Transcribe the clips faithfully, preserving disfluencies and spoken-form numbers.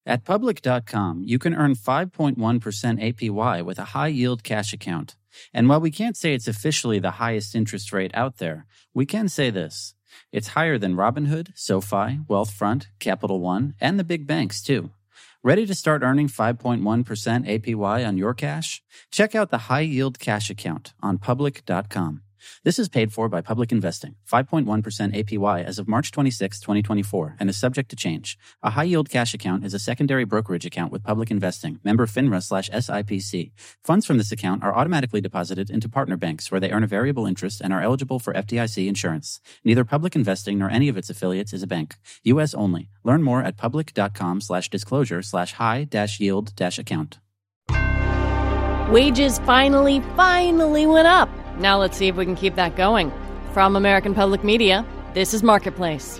At Public dot com, you can earn five point one percent A P Y with a high-yield cash account. And while we can't say it's officially the highest interest rate out there, we can say this. It's higher than Robinhood, SoFi, Wealthfront, Capital One, and the big banks, too. Ready to start earning five point one percent A P Y on your cash? Check out the high-yield cash account on Public dot com. This is paid for by Public Investing, five point one percent A P Y as of March twenty-sixth, twenty twenty-four, and is subject to change. A high-yield cash account is a secondary brokerage account with Public Investing, member FINRA slash S I P C. Funds from this account are automatically deposited into partner banks where they earn a variable interest and are eligible for F D I C insurance. Neither Public Investing nor any of its affiliates is a bank. U S only. Learn more at Public dot com slash disclosure slash high dash yield dash account. Wages finally, finally went up. Now let's see if we can keep that going. From American Public Media, this is Marketplace.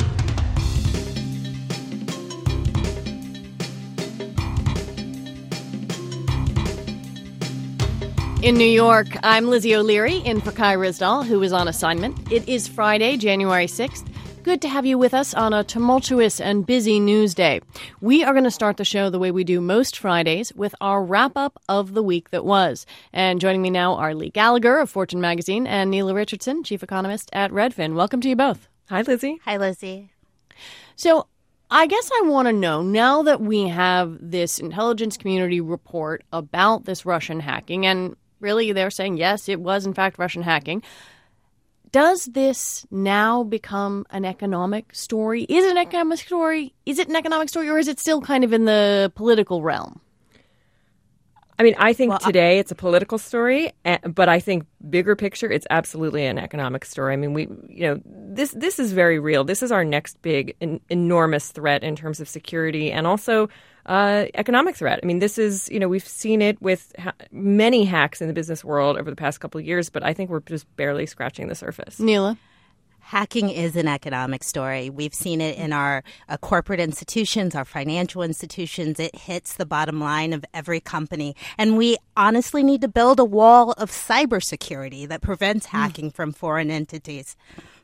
In New York, I'm Lizzie O'Leary in for Kai Rizdal, who is on assignment. It is Friday, January sixth. Good to have you with us on a tumultuous and busy news day. We are going to start the show the way we do most Fridays with our wrap-up of the week that was. And joining me now are Lee Gallagher of Fortune Magazine and Neela Richardson, chief economist at Redfin. Welcome to you both. Hi, Lizzie. Hi, Lizzie. So I guess I want to know, now that we have this intelligence community report about this Russian hacking, and really they're saying, yes, it was in fact Russian hacking, does this now become an economic story? Is it an economic story? Is it an economic story, or is it still kind of in the political realm? I mean, I think well, today it's a political story, but I think bigger picture, it's absolutely an economic story. I mean, we, you know, this this is very real. This is our next big, en- enormous threat in terms of security and also uh, economic threat. I mean, this is, you know, we've seen it with ha- many hacks in the business world over the past couple of years, but I think we're just barely scratching the surface. Neela? Hacking is an economic story. We've seen it in our uh, corporate institutions, our financial institutions. It hits the bottom line of every company. And we honestly need to build a wall of cybersecurity that prevents hacking mm. from foreign entities.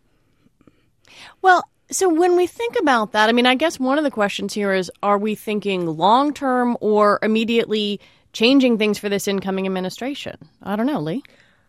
Well, so when we think about that, I mean, I guess one of the questions here is, are we thinking long-term or immediately changing things for this incoming administration? I don't know, Lee.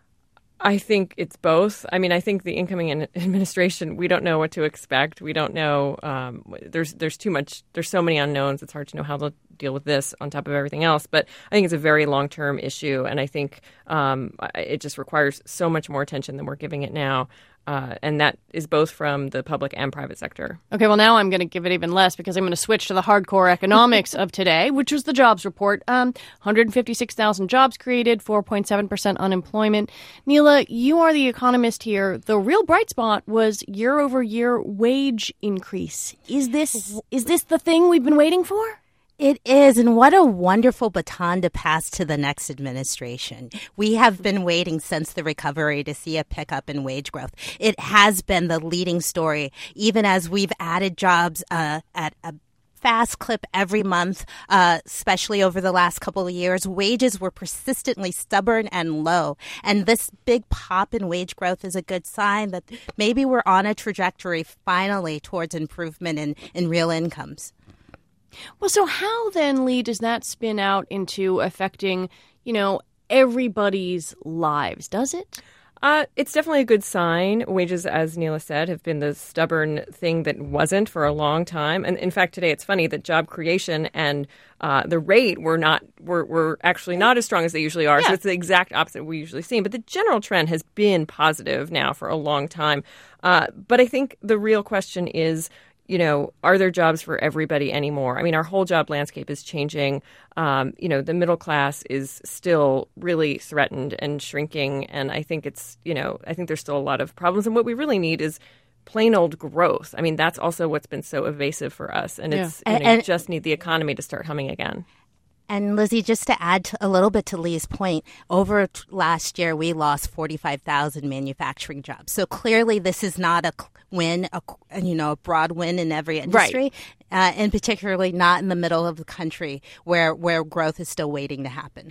I think it's both. I mean, I think the incoming administration, we don't know what to expect. We don't know. Um, there's there's too much. There's so many unknowns. It's hard to know how they'll deal with this on top of everything else. But I think it's a very long-term issue. And I think um, it just requires so much more attention than we're giving it now. Uh, and that is both from the public and private sector. Okay, well, now I'm going to give it even less because I'm going to switch to the hardcore economics of today, which was the jobs report. Um, one hundred fifty-six thousand jobs created, four point seven percent unemployment. Neela, you are the economist here. The real bright spot was year-over-year wage increase. Is this is this the thing we've been waiting for? It is, and what a wonderful baton to pass to the next administration. We have been waiting since the recovery to see a pickup in wage growth. It has been the leading story, even as we've added jobs uh, at a fast clip every month, uh, especially over the last couple of years. Wages were persistently stubborn and low. And this big pop in wage growth is a good sign that maybe we're on a trajectory finally towards improvement in, in real incomes. Well, so how then, Lee, does that spin out into affecting, you know, everybody's lives? Does it? Uh, it's definitely a good sign. Wages, as Neela said, have been the stubborn thing that wasn't for a long time. And in fact, today it's funny that job creation and uh, the rate were not were, were actually not as strong as they usually are. Yeah. So it's the exact opposite we usually see. But the general trend has been positive now for a long time. Uh, but I think the real question is, you know, are there jobs for everybody anymore? I mean, our whole job landscape is changing. Um, you know, the middle class is still really threatened and shrinking. And I think it's, you know, I think there's still a lot of problems. And what we really need is plain old growth. I mean, that's also what's been so evasive for us. And it's, yeah. you know, and, you just need the economy to start humming again. And Lizzie, just to add to, a little bit to Lee's point, over t- last year we lost forty-five thousand manufacturing jobs. So clearly this is not a win, a, you know, a broad win in every industry, right. uh, and particularly not in the middle of the country where, where growth is still waiting to happen.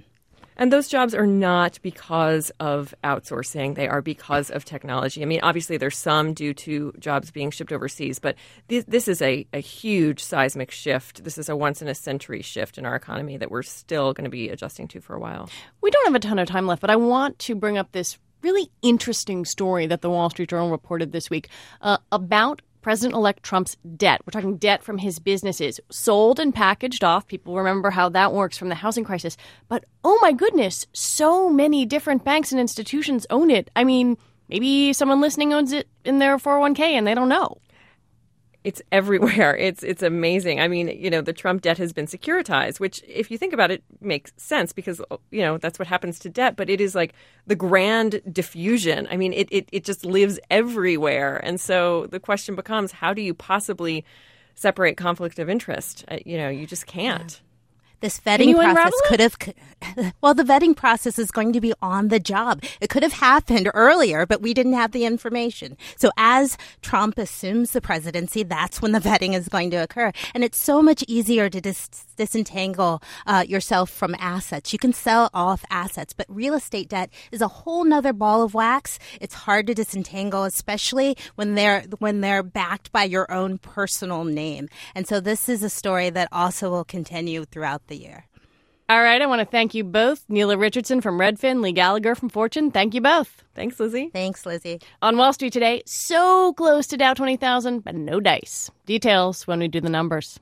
And those jobs are not because of outsourcing. They are because of technology. I mean, obviously, there's some due to jobs being shipped overseas, but this, this is a, a huge seismic shift. This is a once-in-a-century shift in our economy that we're still going to be adjusting to for a while. We don't have a ton of time left, but I want to bring up this really interesting story that the Wall Street Journal reported this week uh, about President-elect Trump's debt. We're talking debt from his businesses, sold and packaged off. People remember how that works from the housing crisis. But, oh my goodness, so many different banks and institutions own it. I mean, maybe someone listening owns it in their four oh one k and they don't know. It's everywhere. It's it's amazing. I mean, you know, the Trump debt has been securitized, which, if you think about it, makes sense because, you know, that's what happens to debt. But it is like the grand diffusion. I mean, it, it, it just lives everywhere. And so the question becomes, how do you possibly separate conflict of interest? Uh, you know, you just can't. Yeah. This vetting process could have, well, the vetting process is going to be on the job. It could have happened earlier, but we didn't have the information. So as Trump assumes the presidency, that's when the vetting is going to occur. And it's so much easier to dis- disentangle uh, yourself from assets. You can sell off assets, but real estate debt is a whole nother ball of wax. It's hard to disentangle, especially when they're, when they're backed by your own personal name. And so this is a story that also will continue throughout the the year. All right. I want to thank you both. Neela Richardson from Redfin, Lee Gallagher from Fortune. Thank you both. Thanks, Lizzie. Thanks, Lizzie. On Wall Street today, so close to Dow twenty thousand, but no dice. Details when we do the numbers.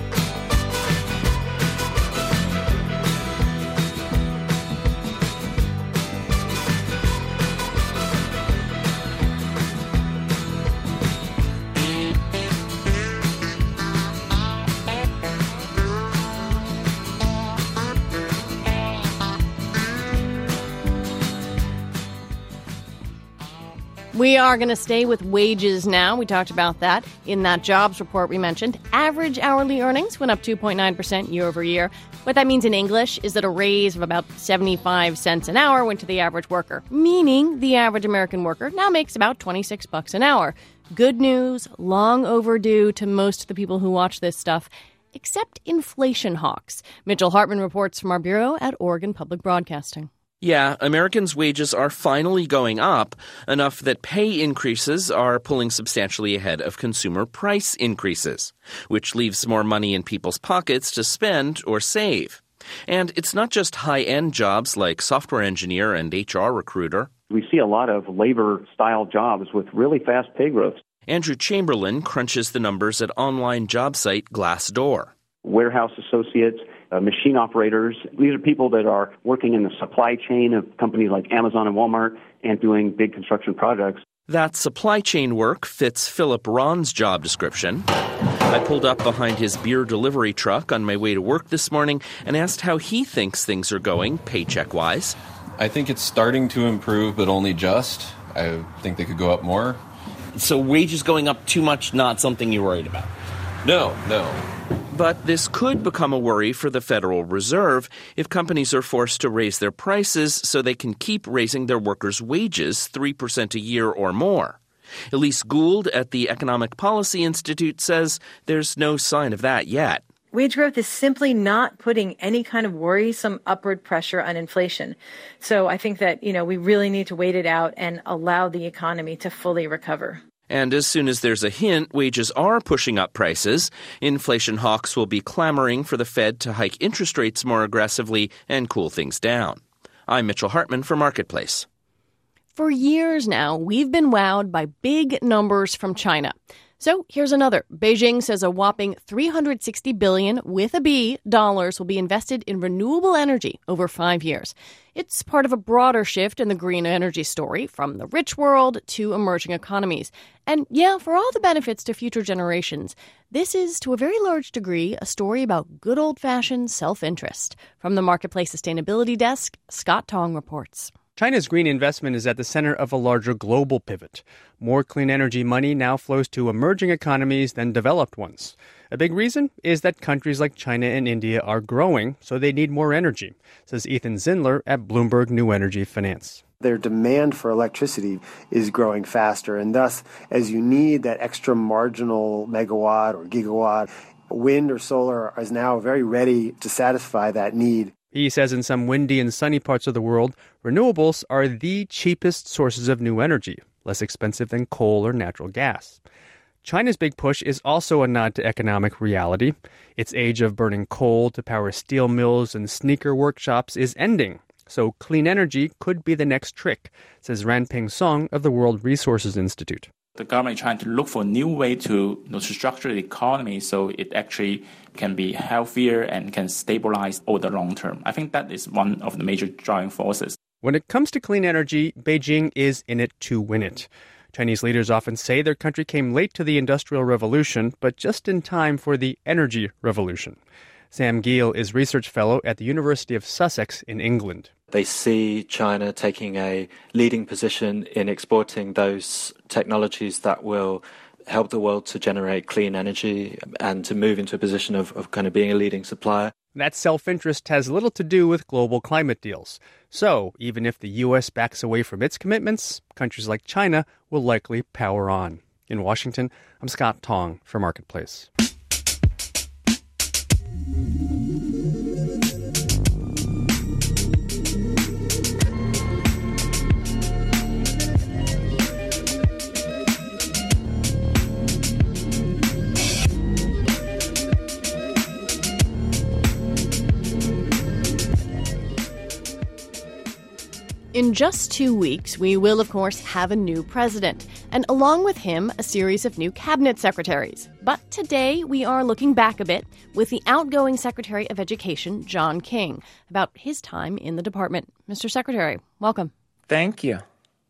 We are going to stay with wages now. We talked about that in that jobs report we mentioned. Average hourly earnings went up two point nine percent year over year. What that means in English is that a raise of about seventy-five cents an hour went to the average worker, meaning the average American worker now makes about twenty-six bucks an hour. Good news, long overdue to most of the people who watch this stuff, except inflation hawks. Mitchell Hartman reports from our bureau at Oregon Public Broadcasting. Yeah, Americans' wages are finally going up, enough that pay increases are pulling substantially ahead of consumer price increases, which leaves more money in people's pockets to spend or save. And it's not just high-end jobs like software engineer and H R recruiter. We see a lot of labor-style jobs with really fast pay growth. Andrew Chamberlain crunches the numbers at online job site Glassdoor. Warehouse associates, uh, machine operators. These are people that are working in the supply chain of companies like Amazon and Walmart and doing big construction projects. That supply chain work fits Philip Ron's job description. I pulled up behind his beer delivery truck on my way to work this morning and asked how he thinks things are going paycheck-wise. I think it's starting to improve, but only just. I think they could go up more. So wages going up too much, not something you're worried about? No, no. But this could become a worry for the Federal Reserve if companies are forced to raise their prices so they can keep raising their workers' wages three percent a year or more. Elise Gould at the Economic Policy Institute says there's no sign of that yet. Wage growth is simply not putting any kind of worrisome upward pressure on inflation. So I think that, you know, we really need to wait it out and allow the economy to fully recover. And as soon as there's a hint wages are pushing up prices, inflation hawks will be clamoring for the Fed to hike interest rates more aggressively and cool things down. I'm Mitchell Hartman for Marketplace. For years now, we've been wowed by big numbers from China. So here's another. Beijing says a whopping three hundred sixty billion dollars with a B dollars will be invested in renewable energy over five years. It's part of a broader shift in the green energy story from the rich world to emerging economies. And yeah, for all the benefits to future generations, this is to a very large degree a story about good old-fashioned self-interest. From the Marketplace Sustainability Desk, Scott Tong reports. China's green investment is at the center of a larger global pivot. More clean energy money now flows to emerging economies than developed ones. A big reason is that countries like China and India are growing, so they need more energy, says Ethan Zindler at Bloomberg New Energy Finance. Their demand for electricity is growing faster, and thus, as you need that extra marginal megawatt or gigawatt, wind or solar is now very ready to satisfy that need. He says in some windy and sunny parts of the world, renewables are the cheapest sources of new energy, less expensive than coal or natural gas. China's big push is also a nod to economic reality. Its age of burning coal to power steel mills and sneaker workshops is ending. So clean energy could be the next trick, says Ranping Song of the World Resources Institute. The government is trying to look for a new way to, you know, to structure the economy so it actually can be healthier and can stabilize over the long term. I think that is one of the major driving forces. When it comes to clean energy, Beijing is in it to win it. Chinese leaders often say their country came late to the Industrial Revolution, but just in time for the energy revolution. Sam Giel is research fellow at the University of Sussex in England. They see China taking a leading position in exporting those technologies that will help the world to generate clean energy and to move into a position of, of kind of being a leading supplier. That self-interest has little to do with global climate deals. So, even if the U S backs away from its commitments, countries like China will likely power on. In Washington, I'm Scott Tong for Marketplace. In just two weeks, we will, of course, have a new president, and along with him, a series of new cabinet secretaries. But today, we are looking back a bit with the outgoing Secretary of Education, John King, about his time in the department. Mister Secretary, welcome. Thank you.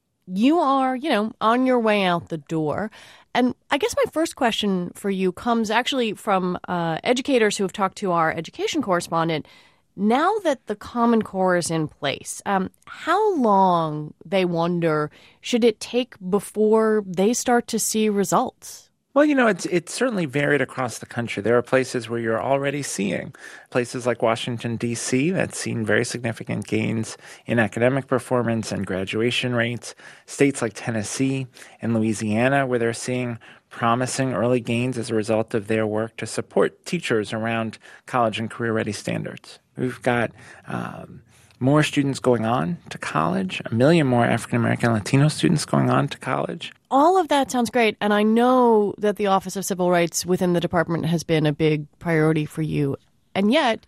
You are, you know, on your way out the door. And I guess my first question for you comes actually from uh, educators who have talked to our education correspondent. Now that the Common Core is in place, um, how long, they wonder, should it take before they start to see results? Well, you know, it's it's certainly varied across the country. There are places where you're already seeing places like Washington, D C, that's seen very significant gains in academic performance and graduation rates. States like Tennessee and Louisiana, where they're seeing promising early gains as a result of their work to support teachers around college and career-ready standards. We've got um, more students going on to college, a million more African-American Latino students going on to college. All of that sounds great, and I know that the Office of Civil Rights within the department has been a big priority for you. And yet,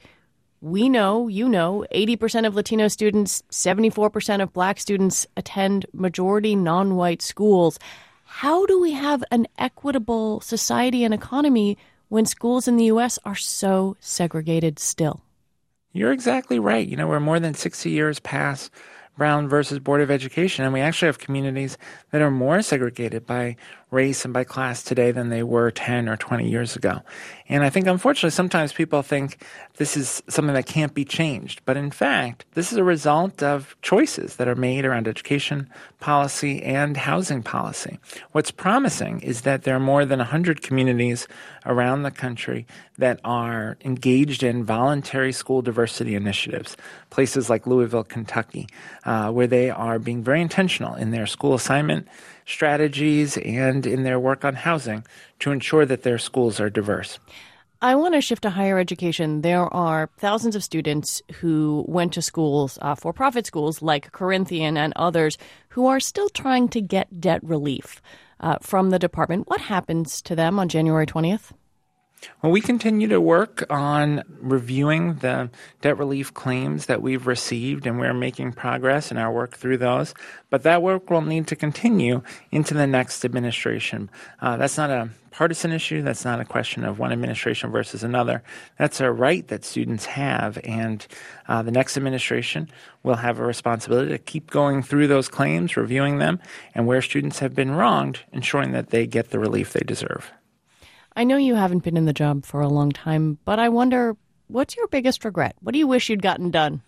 we know, you know, eighty percent of Latino students, seventy-four percent of black students attend majority non-white schools. How do we have an equitable society and economy when schools in the U S are so segregated still? You're exactly right. You know, we're more than sixty years past Brown versus Board of Education, and we actually have communities that are more segregated by race and by class today than they were ten or twenty years ago. And I think, unfortunately, sometimes people think this is something that can't be changed. But in fact, this is a result of choices that are made around education policy and housing policy. What's promising is that there are more than one hundred communities around the country that are engaged in voluntary school diversity initiatives, places like Louisville, Kentucky, uh, where they are being very intentional in their school assignment strategies and in their work on housing to ensure that their schools are diverse. I want to shift to higher education. There are thousands of students who went to schools, uh, for-profit schools like Corinthian and others, who are still trying to get debt relief uh, from the department. What happens to them on January twentieth? Well, we continue to work on reviewing the debt relief claims that we've received, and we're making progress in our work through those. But that work will need to continue into the next administration. Uh, that's not a partisan issue. That's not a question of one administration versus another. That's a right that students have, and uh, the next administration will have a responsibility to keep going through those claims, reviewing them, and where students have been wronged, ensuring that they get the relief they deserve. I know you haven't been in the job for a long time, but I wonder, what's your biggest regret? What do you wish you'd gotten done?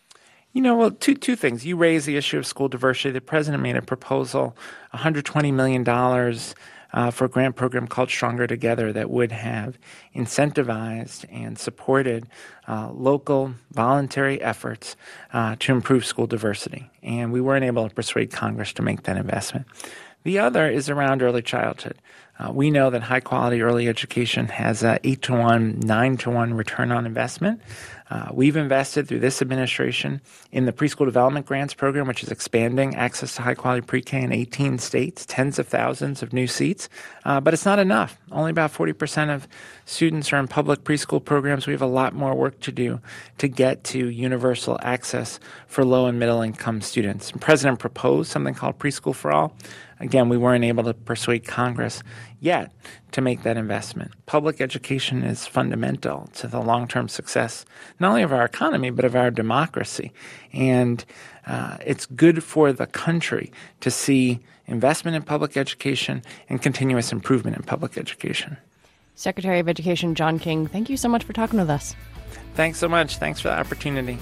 You know, well, two two things. You raised the issue of school diversity. The president made a proposal, one hundred twenty million dollars uh, for a grant program called Stronger Together that would have incentivized and supported uh, local voluntary efforts uh, to improve school diversity. And we weren't able to persuade Congress to make that investment. The other is around early childhood. Uh, we know that high-quality early education has a eight to one, nine to one return on investment. Uh, we've invested through this administration in the Preschool Development Grants Program, which is expanding access to high-quality pre-K in eighteen states, tens of thousands of new seats. Uh, but it's not enough. Only about forty percent of students are in public preschool programs. We have a lot more work to do to get to universal access for low and middle-income students. And the President proposed something called Preschool for All. Again, we weren't able to persuade Congress yet to make that investment. Public education is fundamental to the long-term success, not only of our economy, but of our democracy. And uh, it's good for the country to see investment in public education and continuous improvement in public education. Secretary of Education John King, thank you so much for talking with us. Thanks so much. Thanks for the opportunity.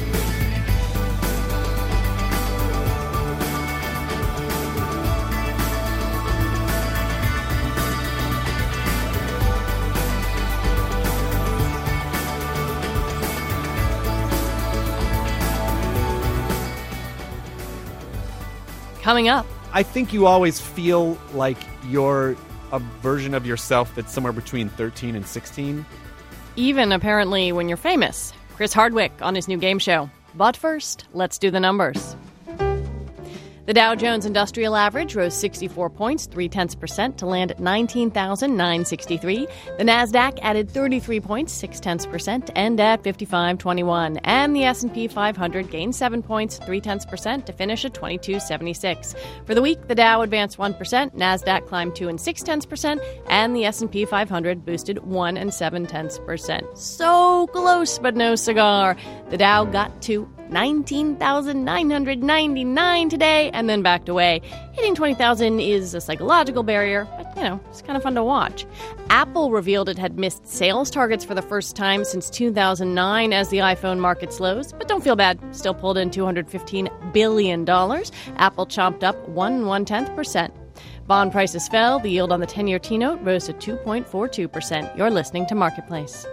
Coming up. I think you always feel like you're a version of yourself that's somewhere between thirteen and sixteen. Even apparently when you're famous. Chris Hardwick on his new game show. But first, let's do the numbers. The Dow Jones Industrial Average rose sixty-four points, three tenths percent, to land at nineteen thousand nine hundred sixty-three. The Nasdaq added thirty-three points, six tenths percent, to end at fifty-five twenty-one. And the S and P five hundred gained seven points, three tenths percent, to finish at twenty-two seventy-six. For the week, the Dow advanced one percent, Nasdaq climbed two and six tenths percent, and the S and P five hundred boosted one and seven tenths percent. So close, but no cigar. The Dow got to nineteen thousand nine hundred ninety-nine today and then backed away. Hitting twenty thousand is a psychological barrier, but, you know, it's kind of fun to watch. Apple revealed it had missed sales targets for the first time since two thousand nine as the iPhone market slows. But don't feel bad. Still pulled in two hundred fifteen billion dollars. Apple chomped up one and one-tenth percent. Bond prices fell. The yield on the ten-year T-note rose to two point four two percent. You're listening to Marketplace.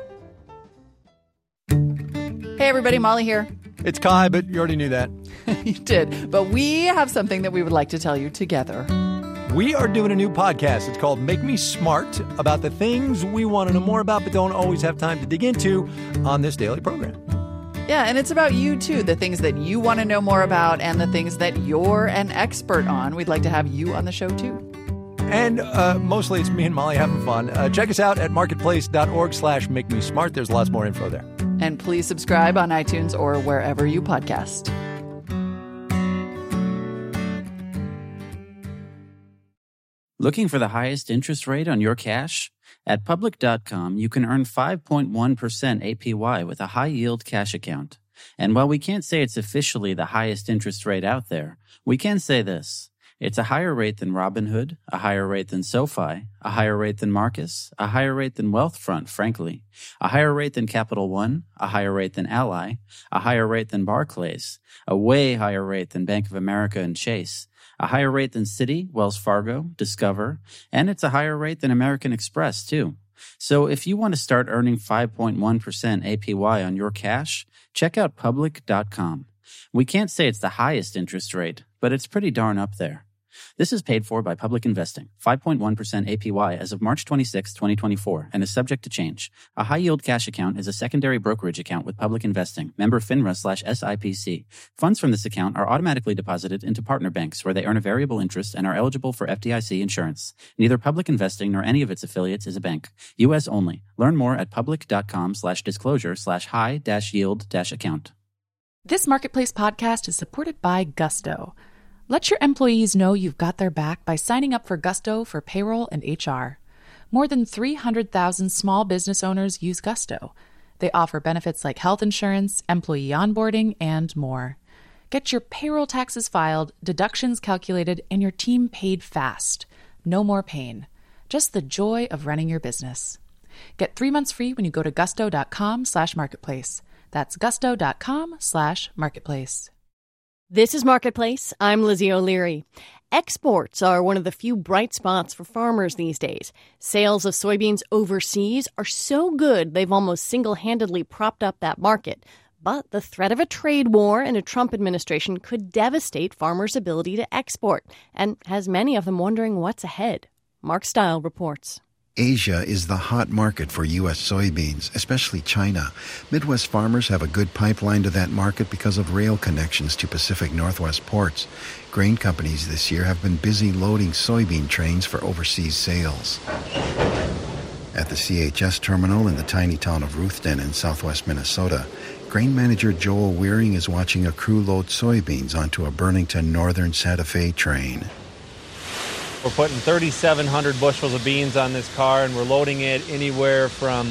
Hey, everybody. Molly here. It's Kai, but you already knew that. You did. But we have something that we would like to tell you together. We are doing a new podcast. It's called Make Me Smart, about the things we want to know more about but don't always have time to dig into on this daily program. Yeah, and it's about you, too, the things that you want to know more about and the things that you're an expert on. We'd like to have you on the show, too. And uh, mostly it's me and Molly having fun. Uh, check us out at marketplace.org slash make me smart. There's lots more info there. And please subscribe on iTunes or wherever you podcast. Looking for the highest interest rate on your cash? At public dot com, you can earn five point one percent A P Y with a high-yield cash account. And while we can't say it's officially the highest interest rate out there, we can say this. It's a higher rate than Robinhood, a higher rate than SoFi, a higher rate than Marcus, a higher rate than Wealthfront, frankly, a higher rate than Capital One, a higher rate than Ally, a higher rate than Barclays, a way higher rate than Bank of America and Chase, a higher rate than Citi, Wells Fargo, Discover, and it's a higher rate than American Express, too. So if you want to start earning five point one percent A P Y on your cash, check out public dot com. We can't say it's the highest interest rate, but it's pretty darn up there. This is paid for by Public Investing, five point one percent A P Y as of March twenty-sixth, twenty twenty-four, and is subject to change. A high-yield cash account is a secondary brokerage account with Public Investing, member FINRA slash S I P C. Funds from this account are automatically deposited into partner banks where they earn a variable interest and are eligible for F D I C insurance. Neither Public Investing nor any of its affiliates is a bank. U S only. Learn more at public.com slash disclosure slash high dash yield dash account. This Marketplace podcast is supported by Gusto. Let your employees know you've got their back by signing up for Gusto for payroll and H R. More than three hundred thousand small business owners use Gusto. They offer benefits like health insurance, employee onboarding, and more. Get your payroll taxes filed, deductions calculated, and your team paid fast. No more pain. Just the joy of running your business. Get three months free when you go to gusto.com slash marketplace. That's gusto.com slash marketplace. This is Marketplace. I'm Lizzie O'Leary. Exports are one of the few bright spots for farmers these days. Sales of soybeans overseas are so good they've almost single-handedly propped up that market. But the threat of a trade war in a Trump administration could devastate farmers' ability to export, and has many of them wondering what's ahead. Mark Stile reports. Asia is the hot market for U S soybeans, especially China. Midwest farmers have a good pipeline to that market because of rail connections to Pacific Northwest ports. Grain companies this year have been busy loading soybean trains for overseas sales. At the C H S terminal in the tiny town of Ruthden in southwest Minnesota, grain manager Joel Weering is watching a crew load soybeans onto a Burlington Northern Santa Fe train. We're putting thirty-seven hundred bushels of beans on this car, and we're loading it anywhere from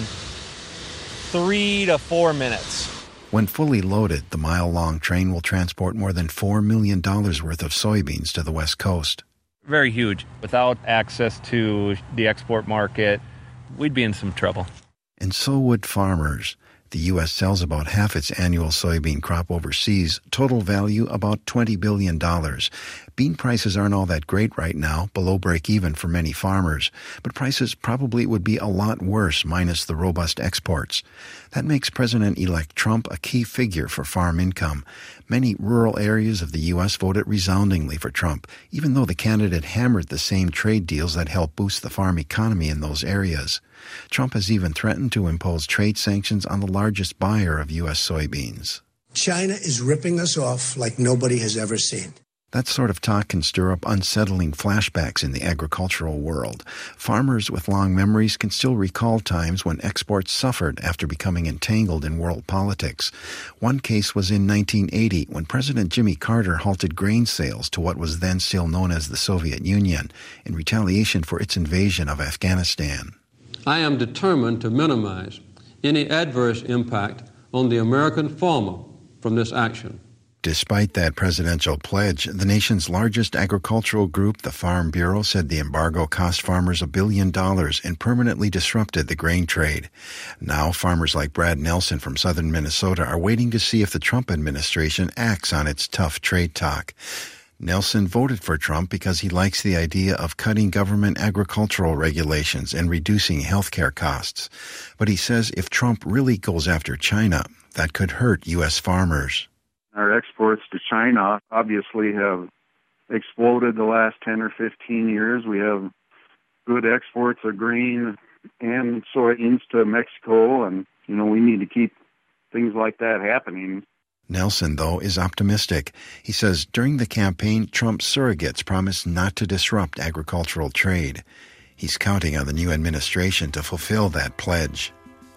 three to four minutes. When fully loaded, the mile-long train will transport more than four million dollars worth of soybeans to the West Coast. Very huge. Without access to the export market, we'd be in some trouble. And so would farmers. The U S sells about half its annual soybean crop overseas, total value about twenty billion dollars. Bean prices aren't all that great right now, below break-even for many farmers, but prices probably would be a lot worse minus the robust exports. That makes President-elect Trump a key figure for farm income. Many rural areas of the U S voted resoundingly for Trump, even though the candidate hammered the same trade deals that help boost the farm economy in those areas. Trump has even threatened to impose trade sanctions on the largest buyer of U S soybeans. China is ripping us off like nobody has ever seen. That sort of talk can stir up unsettling flashbacks in the agricultural world. Farmers with long memories can still recall times when exports suffered after becoming entangled in world politics. One case was in nineteen eighty when President Jimmy Carter halted grain sales to what was then still known as the Soviet Union in retaliation for its invasion of Afghanistan. I am determined to minimize any adverse impact on the American farmer from this action. Despite that presidential pledge, the nation's largest agricultural group, the Farm Bureau, said the embargo cost farmers a billion dollars and permanently disrupted the grain trade. Now, farmers like Brad Nelson from southern Minnesota are waiting to see if the Trump administration acts on its tough trade talk. Nelson voted for Trump because he likes the idea of cutting government agricultural regulations and reducing health care costs. But he says if Trump really goes after China, that could hurt U S farmers. Our exports to China obviously have exploded the last ten or fifteen years. We have good exports of grain and soybeans to Mexico, and, you know, we need to keep things like that happening. Nelson, though, is optimistic. He says during the campaign, Trump's surrogates promised not to disrupt agricultural trade. He's counting on the new administration to fulfill that pledge.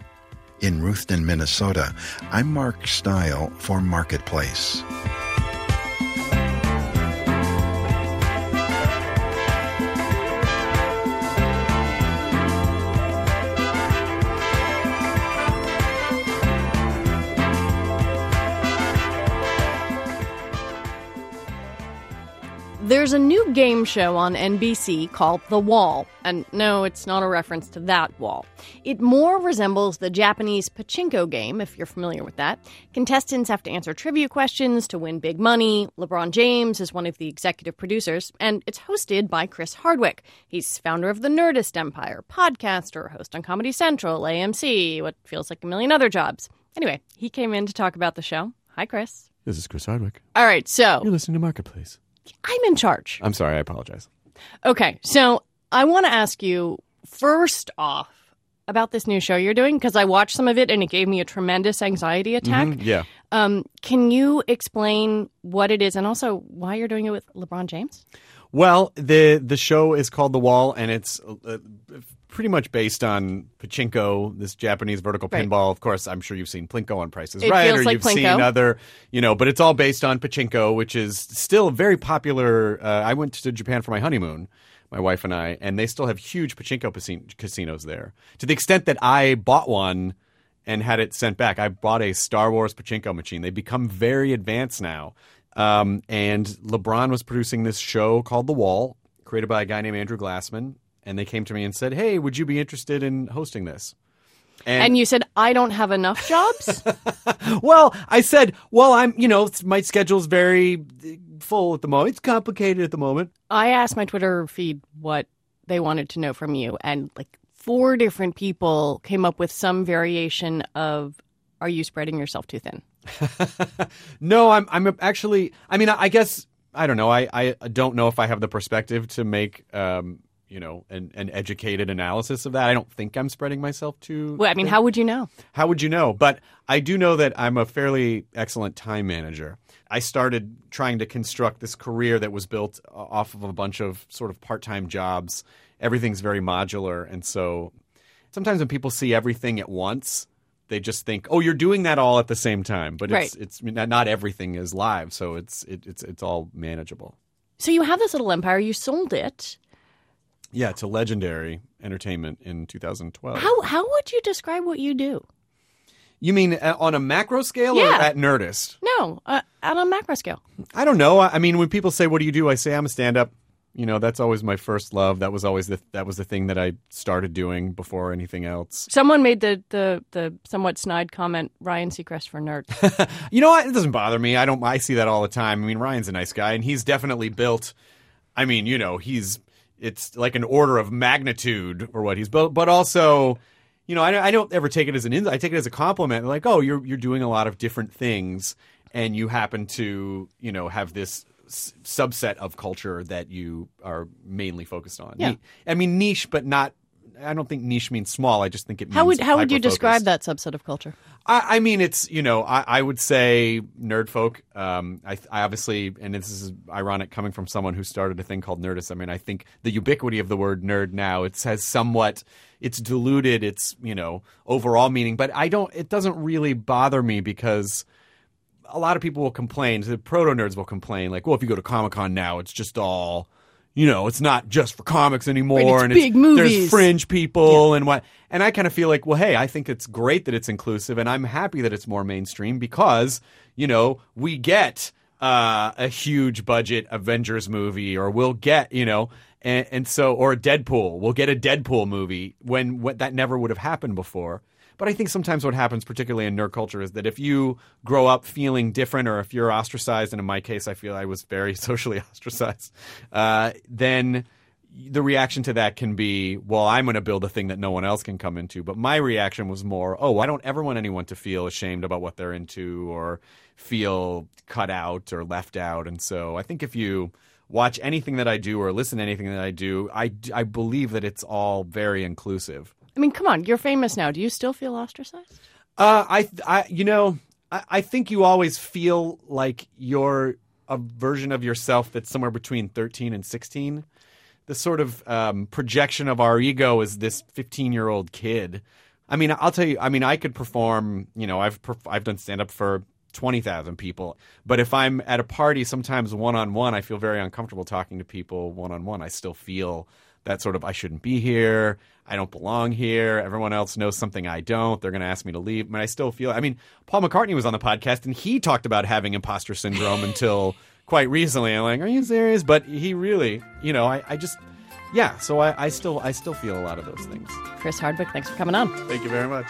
In Ruthden, Minnesota, I'm Mark Stile for Marketplace. There's a new game show on N B C called The Wall. And no, it's not a reference to that wall. It more resembles the Japanese pachinko game, if you're familiar with that. Contestants have to answer trivia questions to win big money. LeBron James is one of the executive producers, and it's hosted by Chris Hardwick. He's founder of the Nerdist Empire, podcaster, host on Comedy Central, A M C, what feels like a million other jobs. Anyway, he came in to talk about the show. Hi, Chris. This is Chris Hardwick. All right, so You're listening to Marketplace. I'm in charge. I'm sorry, I apologize. Okay, so I want to ask you, first off, about this new show you're doing, because I watched some of it and it gave me a tremendous anxiety attack. Mm-hmm, yeah. Um, can you explain what it is and also why you're doing it with LeBron James? Well, the the show is called The Wall, and it's uh, pretty much based on pachinko, this Japanese vertical Right. pinball. Of course, I'm sure you've seen Plinko on Price is It Right, feels or like you've Plinko. seen other, you know, but it's all based on pachinko, which is still very popular. Uh, I went to Japan for my honeymoon, my wife and I, and they still have huge pachinko pasin- casinos there, to the extent that I bought one and had it sent back. I bought a Star Wars pachinko machine. They've become very advanced now. Um, and LeBron was producing this show called The Wall, created by a guy named Andrew Glassman, and they came to me and said, hey, would you be interested in hosting this? And, And, you said, I don't have enough jobs? well, I said, well, I'm, you know, my schedule's very full at the moment. It's complicated at the moment. I asked my Twitter feed what they wanted to know from you, and like four different people came up with some variation of, are you spreading yourself too thin? No, I'm, I'm actually, I mean, I guess, I don't know. I, I don't know if I have the perspective to make, um, you know, an, an educated analysis of that. I don't think I'm spreading myself too. Well, I mean, how would you know? How would you know? But I do know that I'm a fairly excellent time manager. I started trying to construct this career that was built off of a bunch of sort of part-time jobs. Everything's very modular. And so sometimes when people see everything at once, they just think, oh, you're doing that all at the same time. But it's, Right. it's not everything is live. So it's, it, it's, it's all manageable. So you have this little empire. You sold it. Yeah, to Legendary Entertainment in two thousand twelve. How how would you describe what you do? You mean uh, on a macro scale Yeah. or at Nerdist? No, uh, on a macro scale. I don't know. I I mean, when people say, "What do you do?" I say, "I'm a stand-up." You know, that's always my first love. That was always the that was the thing that I started doing before anything else. Someone made the the, the somewhat snide comment, Ryan Seacrest for nerds. You know what? It doesn't bother me. I don't. I see that all the time. I mean, Ryan's a nice guy, and he's definitely built. I mean, you know, he's it's like an order of magnitude for what he's built, but also. You know, I, I don't ever take it as an insult. I take it as a compliment. Like, oh, you're you're doing a lot of different things, and you happen to, you know, have this s- subset of culture that you are mainly focused on. Yeah. Ni- I mean, niche, but not. I don't think niche means small. I just think it means How would how would you hyper-focused. describe that subset of culture? I, I mean, it's, you know, I, I would say nerd folk. Um, I, I obviously, and this is ironic coming from someone who started a thing called Nerdist. I mean, I think the ubiquity of the word nerd now, it has somewhat, it's diluted its, you know, overall meaning. But I don't, it doesn't really bother me because a lot of people will complain. The proto nerds will complain, like, well, if you go to Comic-Con now, it's just all. You know, it's not just for comics anymore, Right, it's and big it's, movies. there's fringe people and what. And I kind of feel like, well, hey, I think it's great that it's inclusive, and I'm happy that it's more mainstream because, you know, we get uh, a huge budget Avengers movie, or we'll get, you know, and, and so, or a Deadpool, we'll get a Deadpool movie when what that never would have happened before. But I think sometimes what happens, particularly in nerd culture, is that if you grow up feeling different, or if you're ostracized, and in my case, I feel I was very socially ostracized, uh, then the reaction to that can be, well, I'm going to build a thing that no one else can come into. But my reaction was more, oh, I don't ever want anyone to feel ashamed about what they're into or feel cut out or left out. And so I think if you watch anything that I do or listen to anything that I do, I, I believe that it's all very inclusive. I mean, come on, you're famous now. Do you still feel ostracized? Uh, I, I, you know, I, I think you always feel like you're a version of yourself that's somewhere between thirteen and sixteen. The sort of um, projection of our ego is this fifteen-year-old kid. I mean, I'll tell you. I mean, I could perform. You know, I've perf- I've done stand-up for twenty thousand people. But if I'm at a party, sometimes one-on-one, I feel very uncomfortable talking to people one-on-one. I still feel that sort of, I shouldn't be here. I don't belong here. Everyone else knows something I don't. They're going to ask me to leave. I mean, I still feel, I mean, Paul McCartney was on the podcast and he talked about having imposter syndrome until quite recently. I'm like, are you serious? But he really, you know, I, I just, yeah. So I, I still, I still feel a lot of those things. Chris Hardwick, thanks for coming on. Thank you very much.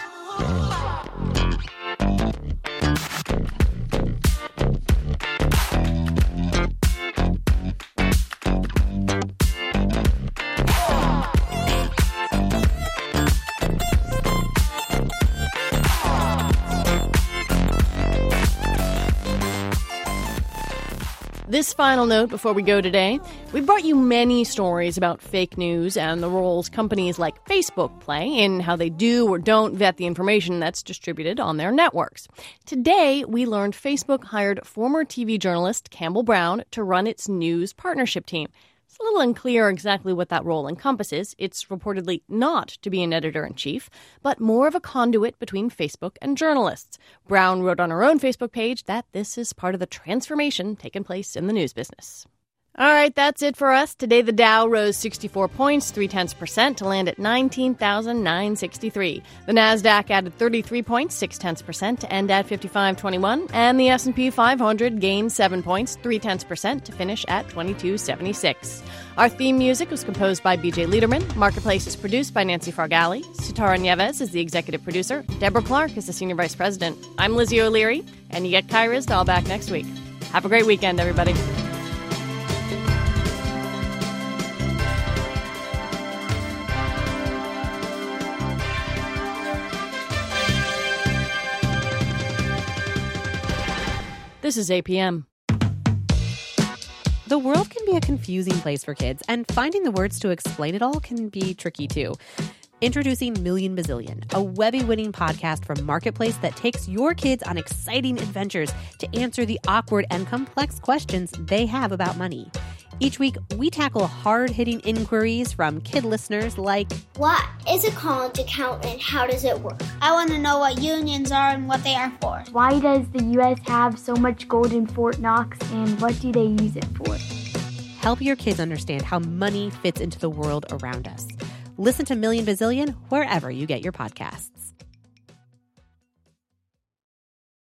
This final note before we go today, we brought you many stories about fake news and the roles companies like Facebook play in how they do or don't vet the information that's distributed on their networks. Today, we learned Facebook hired former T V journalist Campbell Brown to run its news partnership team. It's a little unclear exactly what that role encompasses. It's reportedly not to be an editor-in-chief, but more of a conduit between Facebook and journalists. Brown wrote on her own Facebook page that this is part of the transformation taking place in the news business. All right, that's it for us. Today, the Dow rose sixty-four points, three tenths percent, to land at nineteen thousand nine hundred sixty-three. The Nasdaq added thirty-three points, six tenths percent, to end at fifty-five twenty-one, and the S and P five hundred gained seven points, three tenths percent, to finish at twenty-two seventy-six. Our theme music was composed by B J Liederman. Marketplace is produced by Nancy Fargali. Sitara Nieves is the executive producer. Deborah Clark is the senior vice president. I'm Lizzie O'Leary, and you get Kai Ryssdal back next week. Have a great weekend, everybody. This is A P M. The world can be a confusing place for kids, and finding the words to explain it all can be tricky too. Introducing Million Bazillion, a Webby-winning podcast from Marketplace that takes your kids on exciting adventures to answer the awkward and complex questions they have about money. Each week, we tackle hard-hitting inquiries from kid listeners like, what is a college account and how does it work? I want to know what unions are and what they are for. Why does the U S have so much gold in Fort Knox and what do they use it for? Help your kids understand how money fits into the world around us. Listen to Million Bazillion wherever you get your podcasts.